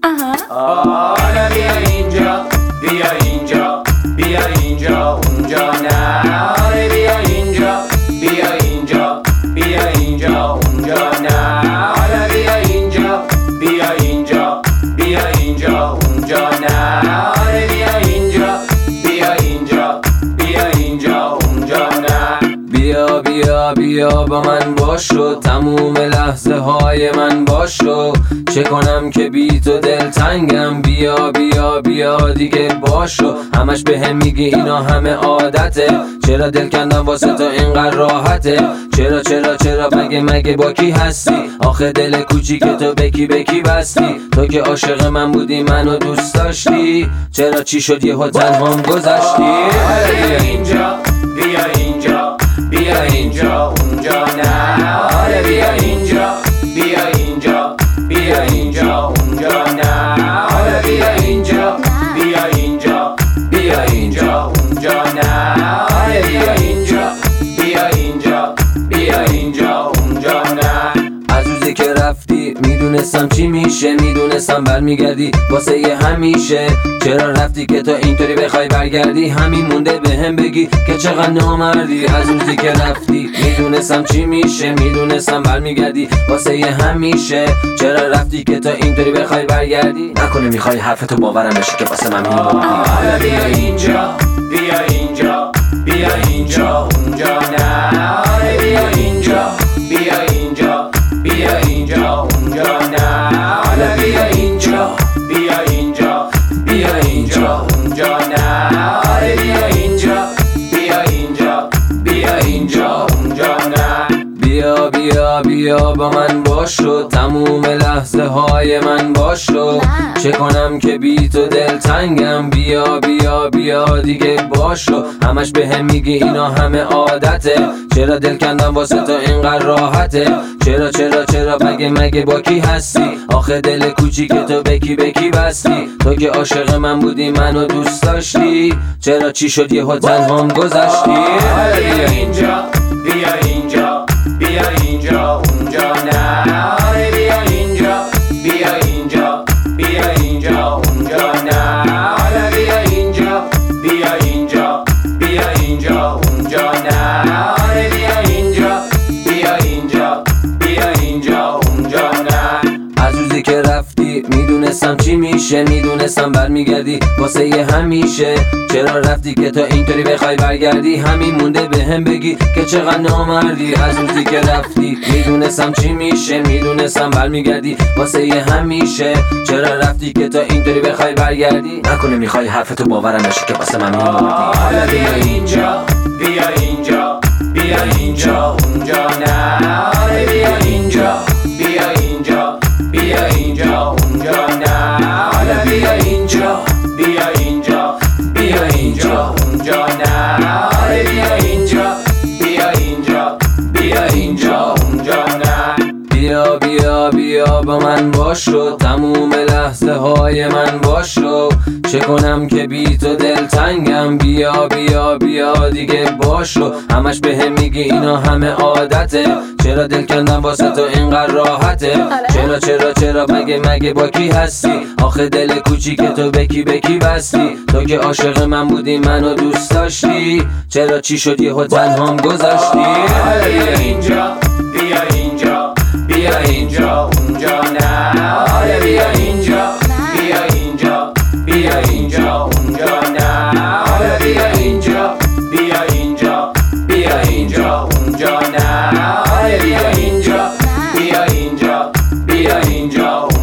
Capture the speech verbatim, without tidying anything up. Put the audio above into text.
آره بیا اینجا، بیا اینجا، بیا اینجا، اونجا نه. آره بیا اینجا، بیا اینجا، بیا اینجا، اونجا نه. آره بیا اینجا، بیا اینجا، بیا اینجا، اونجا نه. آره بیا اینجا، بیا اینجا، بیا اینجا، اونجا نه. بیا بیا بیا با من باشو، تموم لحظه های من باشو. چه کنم که بی تو دل تنگم، بیا بیا بیا دیگه باشو. همش به هم میگی اینا همه عادته، چرا دل کندم واسه تو اینقدر راحته؟ چرا چرا چرا مگه مگه با کی هستی؟ آخه دل کوچیک تو بکی بکی بستی. تو که عاشق من بودی منو دوست داشتی، چرا چی شد یهو تنهام گذشتی؟ بیا اینجا، بیا اینجا، بیا اینجا، اونجا نه. آره بیا اینجا، بیا اینجا، بیا اینجا، اونجا نه. آره بیا اینجا، بیا اینجا، بیا اینجا، اونجا نه. آره بیا اینجا، بیا اینجا، بیا اینجا، اونجا نه. از روزی که رفتی میدونستم چی میشه، میدونستم برمیگردی واسه یه همیشه. چرا رفتی که تو اینطوری بخوای برگردی؟ همین مونده به هم بگی که چقدر نامردی. از روزی که رفتی میدونستم چی میشه، میدونستم برمیگردی واسه یه همیشه. چرا رفتی که تو اینطوری بخوای برگردی؟ نکنه میخوای حرفتو باورم بشه که واسه من میموندی. آره بیا اینجا، بیا اینجا، بیا اینجا، اونجا نه. آره بیا اینجا، بیا اینجا، بیا اینجا، اونجا نه. آره بیا اینجا، بیا اینجا، بیا اینجا، اونجا نه. آره بیا اینجا، بیا اینجا، بیا اینجا، اونجا نه. بیا بیا بیا با من باشو، تموم لحظه های من باشو. چه کنم که بی تو دل تنگم، بیا بیا بیا دیگه باشو. همش به هم میگی اینا همه عادته، چرا دل کندم واسه تو اینقدر راحته؟ چرا چرا چرا مگه مگه با کی هستی؟ آخه دل کوچیک تو بکی بکی بستی. تو که عاشق من بودی منو دوست داشتی، چرا چی شد یهو تنهام گذشتی؟ بیا اینجا، بیا اینجا، بیا اینجا، اونجا نه. آره بیا اینجا، بیا اینجا، بیا اینجا، اونجا نه. آره بیا اینجا، بیا اینجا، بیا اینجا، اونجا نه. آره بیا اینجا، بیا اینجا، بیا اینجا، اونجا نه. از روزی که رفتی میدونستم چی میشه، میدونستم برمیگردی واسه یه همیشه. چرا رفتی که تو اینطوری بخوای برگردی؟ همین مونده به هم بگی که چقدر نامردی. از روزی که رفتی میدونستم چی میشه، میدونستم برمیگردی واسه یه همیشه. چرا رفتی که تو اینطوری بخوای برگردی؟ نکنه میخوای حرفتو باورم بشه که واسه من میموندی. آره بیا اینجا، بیا اینجا، بیا اینجا، اونجا نه. آره بیا اینجا، بیا اینجا، بیا اینجا، اونجا نه. آره بیا اینجا، بیا اینجا، بیا اینجا، اونجا نه. آره بیا اینجا، بیا اینجا، بیا اینجا، اونجا نه. بیا بیا بیا با من باشو، تموم لحظه های من باشو. چه کنم که بی تو دل تنگم، بیا بیا بیا دیگه باشو. همش به هم میگی اینا همه عادته، چرا دل کندم واسه تو اینقدر راحته؟ چرا چرا چرا مگه مگه با کی هستی؟ آخه دل کوچیک تو بکی بکی بستی. تو که عاشق من بودی منو دوست داشتی، چرا چی شد یهو تنهام گذشتی؟ بیا اینجا، بیا اینجا، بیا اینجا، اونجا نه. آره بیا اینجا، بیا اینجا، بیا اینجا، اونجا نه. آره بیا اینجا، بیا اینجا، بیا اینجا، اونجا نه. آره بیا اینجا، بیا اینجا، بیا اینجا.